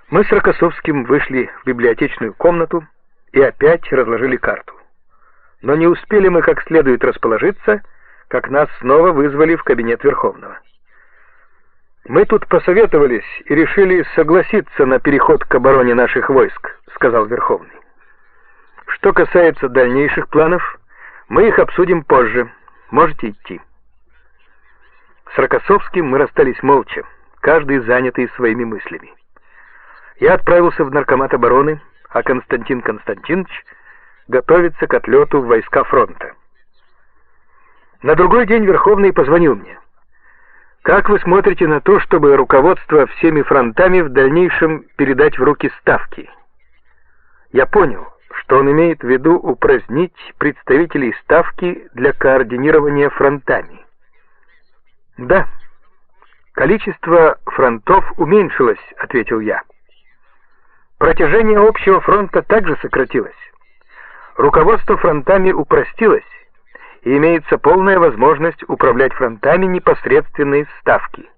Мы с Рокоссовским вышли в библиотечную комнату и опять разложили карту. Но не успели мы как следует расположиться, как нас снова вызвали в кабинет Верховного. «Мы тут посоветовались и решили согласиться на переход к обороне наших войск», — сказал Верховный. «Что касается дальнейших планов, мы их обсудим позже. Можете идти». С Рокоссовским мы расстались молча, каждый занятый своими мыслями. Я отправился в наркомат обороны, а Константин Константинович готовится к отлету в войска фронта. На другой день Верховный позвонил мне. «Как вы смотрите на то, чтобы руководство всеми фронтами в дальнейшем передать в руки Ставки?» Я понял, что он имеет в виду упразднить представителей Ставки для координирования фронтами. «Да, количество фронтов уменьшилось», — ответил я. «Протяжение общего фронта также сократилось. Руководство фронтами упростилось, и имеется полная возможность управлять фронтами непосредственно из Ставки».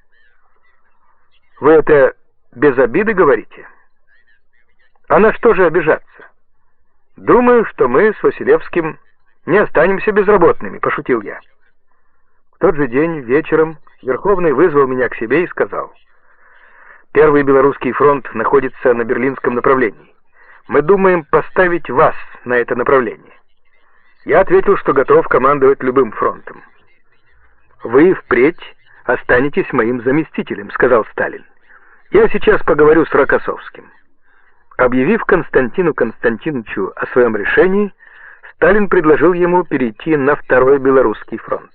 «Вы это без обиды говорите?» «А на что же обижаться? Думаю, что мы с Василевским не останемся безработными», — пошутил я. В тот же день вечером Верховный вызвал меня к себе и сказал: «Первый Белорусский фронт находится на Берлинском направлении. Мы думаем поставить вас на это направление». Я ответил, что готов командовать любым фронтом. «Вы впредь останетесь моим заместителем», — сказал Сталин. «Я сейчас поговорю с Рокоссовским». Объявив Константину Константиновичу о своем решении, Сталин предложил ему перейти на Второй Белорусский фронт.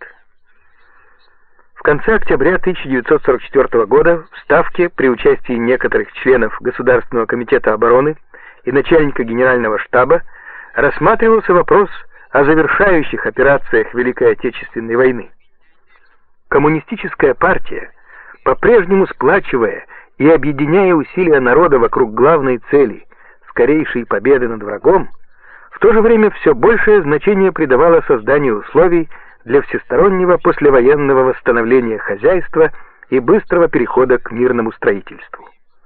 В конце октября 1944 года в Ставке при участии некоторых членов Государственного комитета обороны и начальника генерального штаба рассматривался вопрос о завершающих операциях Великой Отечественной войны. Коммунистическая партия, по-прежнему сплачивая и объединяя усилия народа вокруг главной цели — скорейшей победы над врагом, в то же время все большее значение придавала созданию условий для всестороннего послевоенного восстановления хозяйства и быстрого перехода к мирному строительству.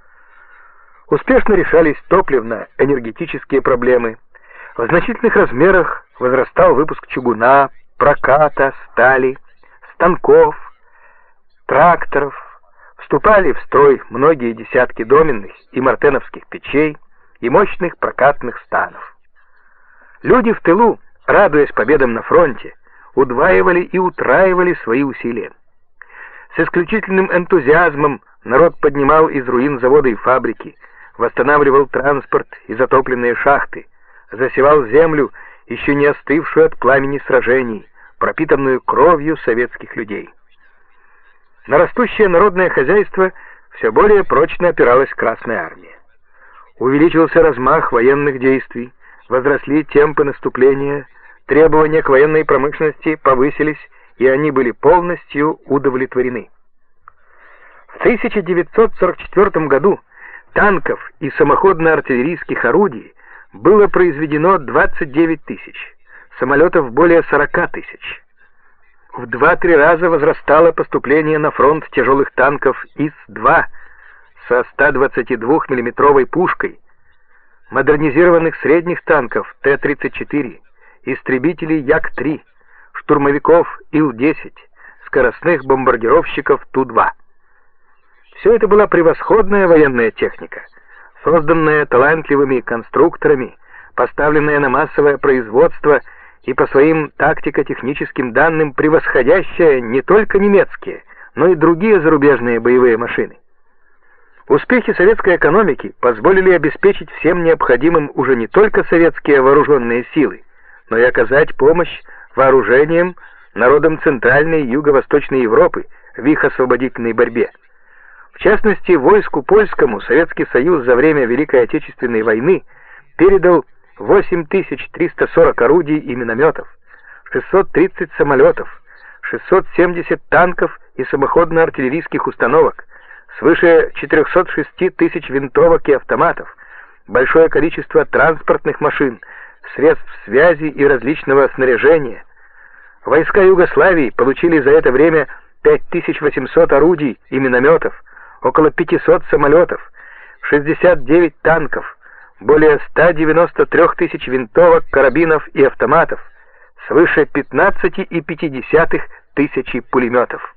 Успешно решались топливно-энергетические проблемы, в значительных размерах возрастал выпуск чугуна, проката, стали, станков, тракторов, вступали в строй многие десятки доменных и мартеновских печей и мощных прокатных станов. Люди в тылу, радуясь победам на фронте, удваивали и утраивали свои усилия. С исключительным энтузиазмом народ поднимал из руин заводы и фабрики, восстанавливал транспорт и затопленные шахты, засевал землю, еще не остывшую от пламени сражений, пропитанную кровью советских людей. На растущее народное хозяйство все более прочно опиралась Красная Армия. Увеличился размах военных действий, возросли темпы наступления, требования к военной промышленности повысились, и они были полностью удовлетворены. В 1944 году танков и самоходно-артиллерийских орудий было произведено 29 тысяч, самолетов более 40 тысяч. В 2-3 раза возрастало поступление на фронт тяжелых танков ИС-2 со 122 миллиметровой пушкой, модернизированных средних танков Т-34, истребителей Як-3, штурмовиков Ил-10, скоростных бомбардировщиков Ту-2. Все это была превосходная военная техника, созданная талантливыми конструкторами, поставленная на массовое производство и по своим тактико-техническим данным превосходящая не только немецкие, но и другие зарубежные боевые машины. Успехи советской экономики позволили обеспечить всем необходимым уже не только советские вооруженные силы, но и оказать помощь вооружением народам Центральной и Юго-Восточной Европы в их освободительной борьбе. В частности, войску польскому Советский Союз за время Великой Отечественной войны передал 8340 орудий и минометов, 630 самолетов, 670 танков и самоходно-артиллерийских установок, свыше 406 тысяч винтовок и автоматов, большое количество транспортных машин, средств связи и различного снаряжения. Войска Югославии получили за это время 5800 орудий и минометов, около 500 самолетов, 69 танков, более 193 тысяч винтовок, карабинов и автоматов, свыше 15,5 тысячи пулеметов.